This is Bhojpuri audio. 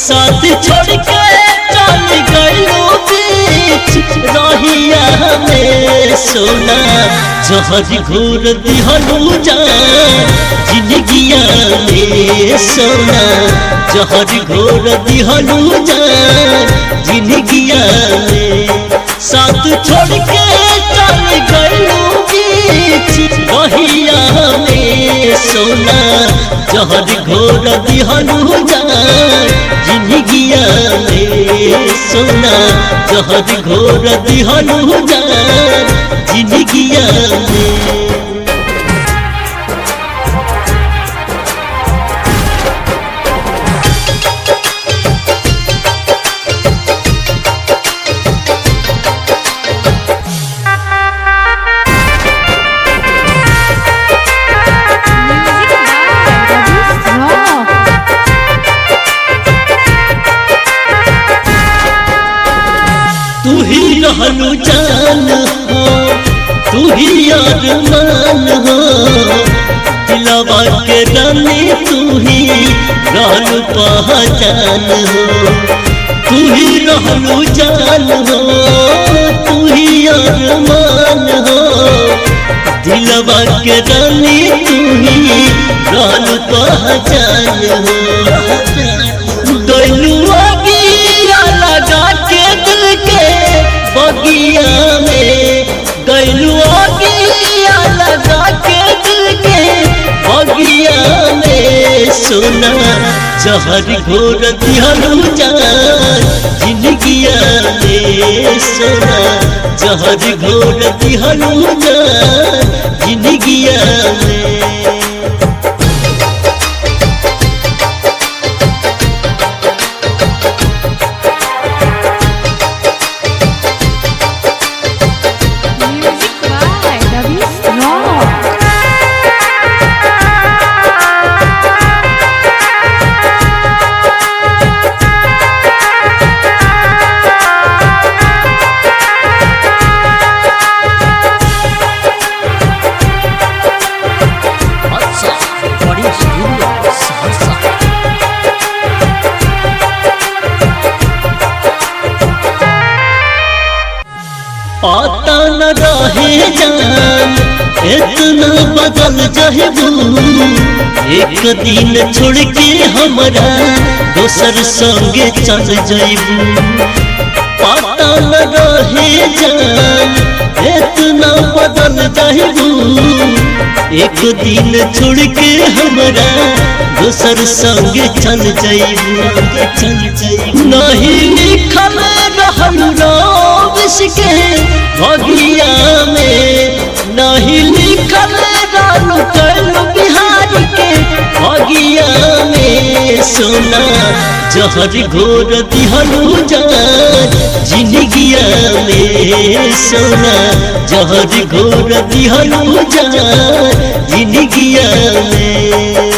साथ छोड़ के चल गइलो बीच रहिया में सोना जहर घोर दिहनु जान जिंदगिया में सोना जहर घोर दिहनु जान जिंदगिया में साथ छोड़ के चल गइलो बीच रहिया में सोना जहर घोर दिहनु जान जिंदगिया में सोना जहर घोर दिहनु जान जिंदगिया में तू ही रहलू जान हो तू ही अरमान हो दिलवा के रानी तू ही रहलू पहचान हो तू ही रहलू जान हो तू ही अरमान हो दिलवा के रानी तू ही रहलू पहचान हो गइलू आगिया लगा के दिल के बगिया में गइलू आगिया लगा के दिल के बगिया में सोना जहर घोर दिहनु जान जिंदगिया में सोना जहर घोर दिहनु जान जिंदगिया में पता न रहे जान इतना बदल जाबू एक दिन छोड़ के हमरा दोसर संगे चल जाबू पता न रहे जान इतना बदल जाबू एक दिन छोड़ के हमरा दोसर संगे चल जाबू नहीं लिखल रहल रोबिस के भगिया में नहीं लिखल रहल कल बिहार के भगिया में सोना जहर घोर दिहनु जान जिंदगिया में सोना जहर घोर दिहनु जान जिंदगिया में